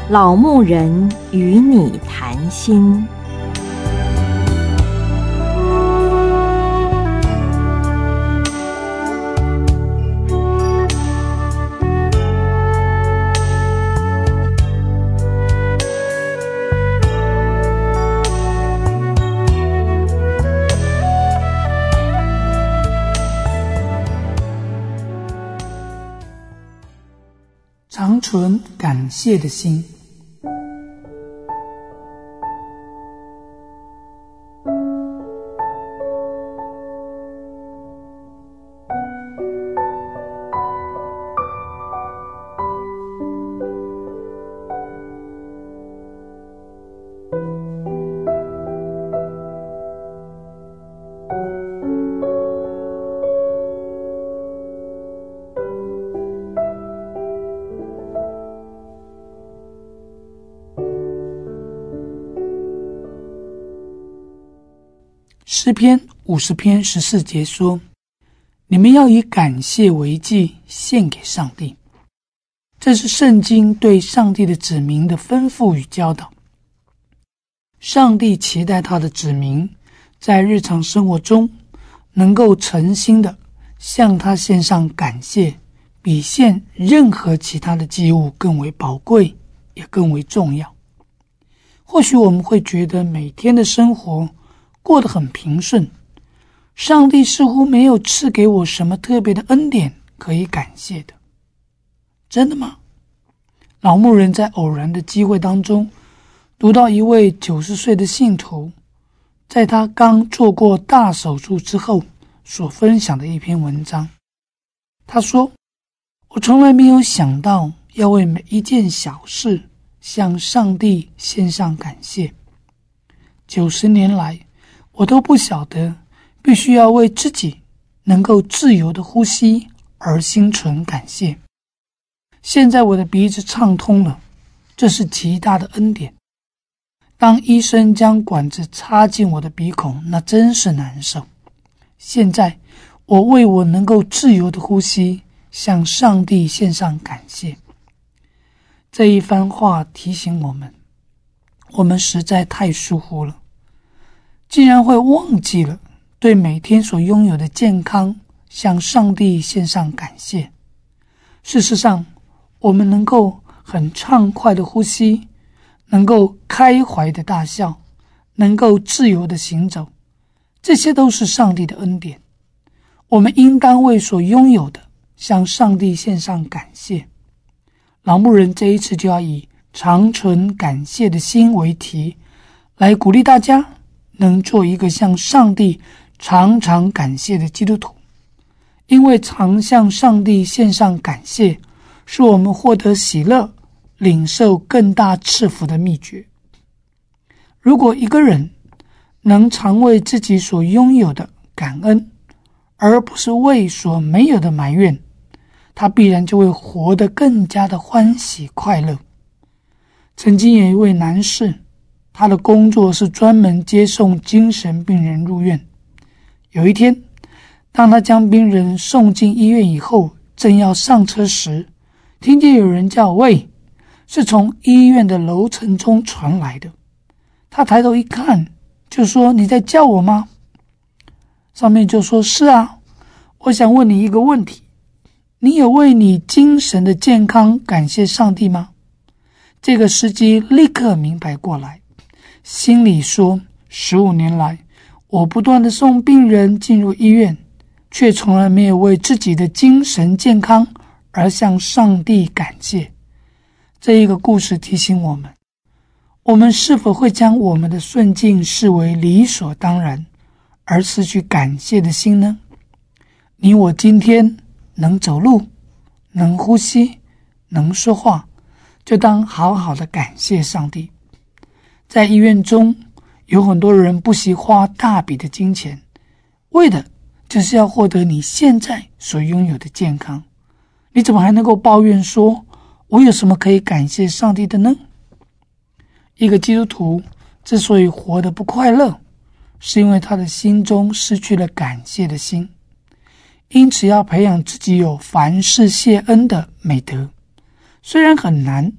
老牧人与你谈心。 常存感谢的心。诗篇50篇14节说，你们要以感谢为祭献给上帝。这是圣经对上帝的子民的吩咐与教导。上帝期待他的子民在日常生活中能够诚心的向他献上感谢，比献任何其他的祭物更为宝贵，也更为重要。或许我们会觉得每天的生活过得很平顺，上帝似乎没有赐给我什么特别的恩典可以感谢的。真的吗？老牧人在偶然的机会当中读到一位90岁的信徒在他刚做过大手术之后所分享的一篇文章。他说，我从来没有想到要为每一件小事向上帝献上感谢。90年来我都不晓得必须要为自己能够自由的呼吸而心存感谢。现在我的鼻子畅通了，这是极大的恩典。当医生将管子插进我的鼻孔，那真是难受。现在我为我能够自由的呼吸向上帝献上感谢。这一番话提醒我们实在太疏忽了，竟然会忘记了对每天所拥有的健康向上帝献上感谢。事实上，我们能够很畅快的呼吸，能够开怀的大笑，能够自由的行走，这些都是上帝的恩典。我们应当为所拥有的向上帝献上感谢。老牧人这一次就要以常存感谢的心为题，来鼓励大家能做一个向上帝常常感谢的基督徒。因为常向上帝献上感谢，是我们获得喜乐、领受更大赐福的秘诀。如果一个人能常为自己所拥有的感恩，而不是为所没有的埋怨，他必然就会活得更加的欢喜快乐。曾经有一位男士，他的工作是专门接送精神病人入院。有一天，当他将病人送进医院以后，正要上车时，听见有人叫喂，是从医院的楼层中传来的。他抬头一看，就说，你在叫我吗？上面就说，是啊，我想问你一个问题，你有为你精神的健康感谢上帝吗？这个司机立刻明白过来，心里说，15年来我不断地送病人进入医院，却从来没有为自己的精神健康而向上帝感谢。这一个故事提醒我们是否会将我们的顺境视为理所当然，而失去感谢的心呢？你我今天能走路，能呼吸，能说话，就当好好的感谢上帝。在医院中，有很多人不惜花大笔的金钱，为的就是要获得你现在所拥有的健康。你怎么还能够抱怨说，我有什么可以感谢上帝的呢？一个基督徒之所以活得不快乐，是因为他的心中失去了感谢的心。因此要培养自己有凡事谢恩的美德，虽然很难，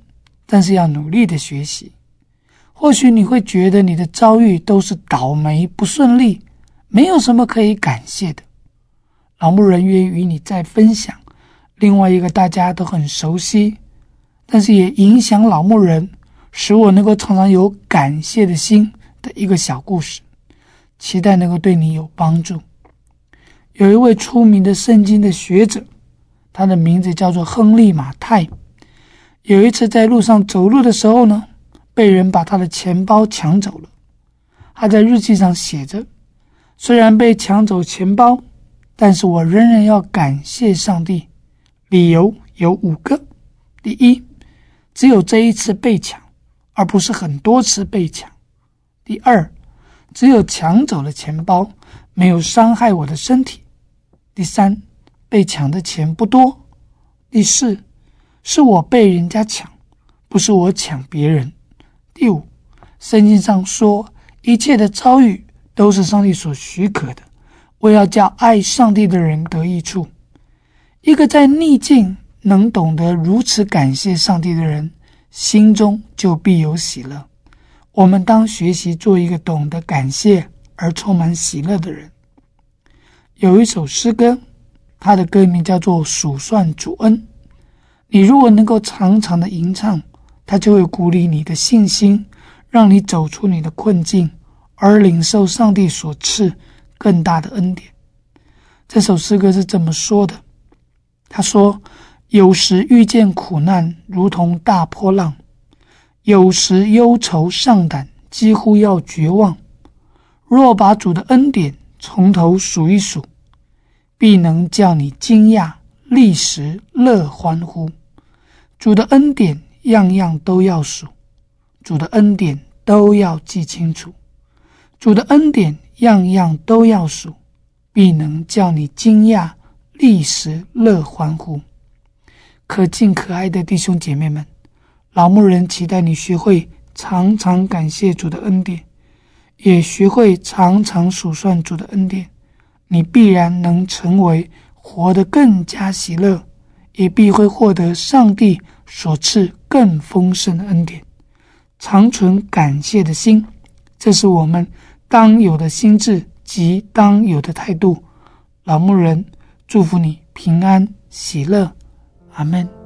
但是要努力的学习。或许你会觉得你的遭遇都是倒霉不顺利，没有什么可以感谢的。老牧人愿与你再分享另外一个大家都很熟悉，但是也影响老牧人，使我能够常常有感谢的心的一个小故事，期待能够对你有帮助。有一位出名的圣经的学者，他的名字叫做亨利·马太。有一次在路上走路的时候呢，被人把他的钱包抢走了。他在日记上写着，虽然被抢走钱包，但是我仍然要感谢上帝。理由有5个。第一，只有这一次被抢，而不是很多次被抢。第二，只有抢走了钱包，没有伤害我的身体。第三，被抢的钱不多。第四，是我被人家抢，不是我抢别人。第五，圣经上说，一切的遭遇都是上帝所许可的，为要叫爱上帝的人得益处。一个在逆境能懂得如此感谢上帝的人，心中就必有喜乐。我们当学习做一个懂得感谢而充满喜乐的人。有一首诗歌，它的歌名叫做数算主恩。你如果能够常常的吟唱，它就会鼓励你的信心，让你走出你的困境，而领受上帝所赐更大的恩典。这首诗歌是这么说的，他说，有时遇见苦难如同大波浪，有时忧愁上胆，几乎要绝望。若把主的恩典从头数一数，必能叫你惊讶，立时乐欢呼。主的恩典样样都要数，主的恩典都要记清楚。主的恩典样样都要数，必能叫你惊讶，立时乐欢呼。可敬可爱的弟兄姐妹们，老牧人期待你学会常常感谢主的恩典，也学会常常数算主的恩典，你必然能成为活得更加喜乐，也必会获得上帝所赐更丰盛的恩典。常存感谢的心，这是我们当有的心志及当有的态度。老牧人祝福你平安喜乐，阿们。